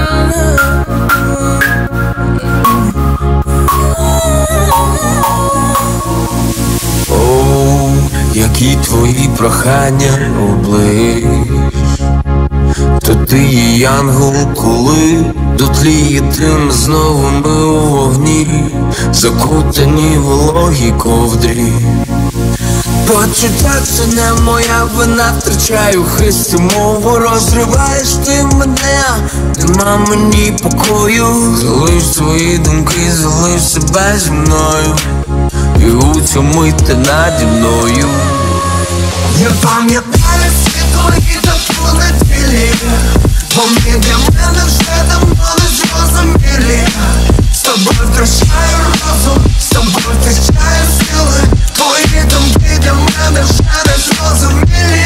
Які твої прохання облиш, то ти є янгол, коли дотліє дим, знову ми у вогні, закутані в вологій ковдрі. Почуття це не моя вина, втрачаю хист, мову розриваєш ти мене, нема мені покою. Залиш свої думки, залиш себе зі мною, і у цьому йти наді мною. Я пам'ятаю всі твої неділі, вони для мене вже давно не зрозумілі. З тобою втрачаю розум, з тобою втрачаю сили, твої думки для мене вже не зрозумілі.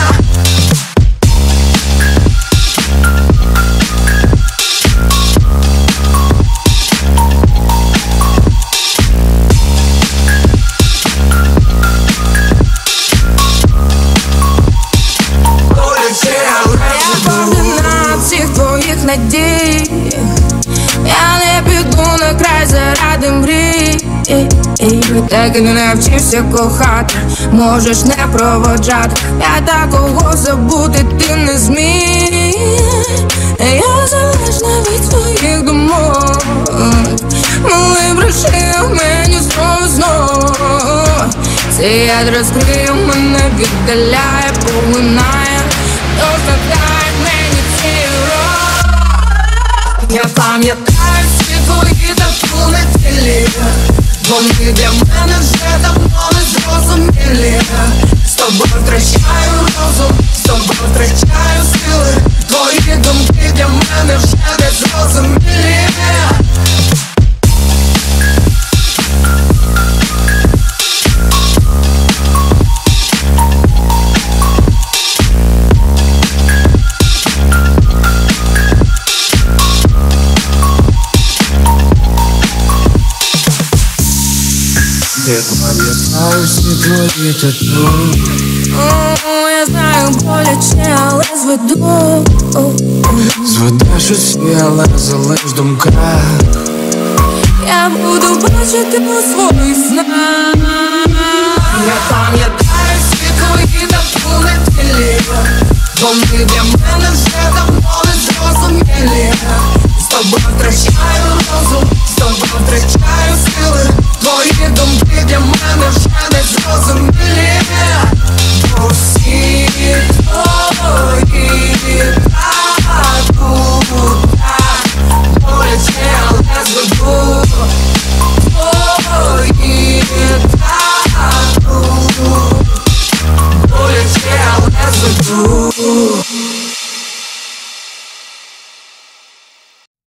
Надій, я не піду на край заради мрій. Так і не навчився кохати, можеш не проводжати, я такого забути ти не зміг. Я залежна від твоїх думок, мили бреши в мені знову. Цей яд розкриє мене, віддаляє, поглинає, доставляє мені цей урок. Я пам'ятаю всі твої неділі, вони для мене вже давно не зрозумілі. З тобою втрачаю розум, з тобою втрачаю сили, твої думки для мене вже не зрозумілі. Я пам'ятаю всі твої тату. Я знаю боляче, але зведу. Зведеш усі, але залиш думка. Я буду бачити у своїх снах. Я пам'ятаю всі твої неділі, вони для мене вже давно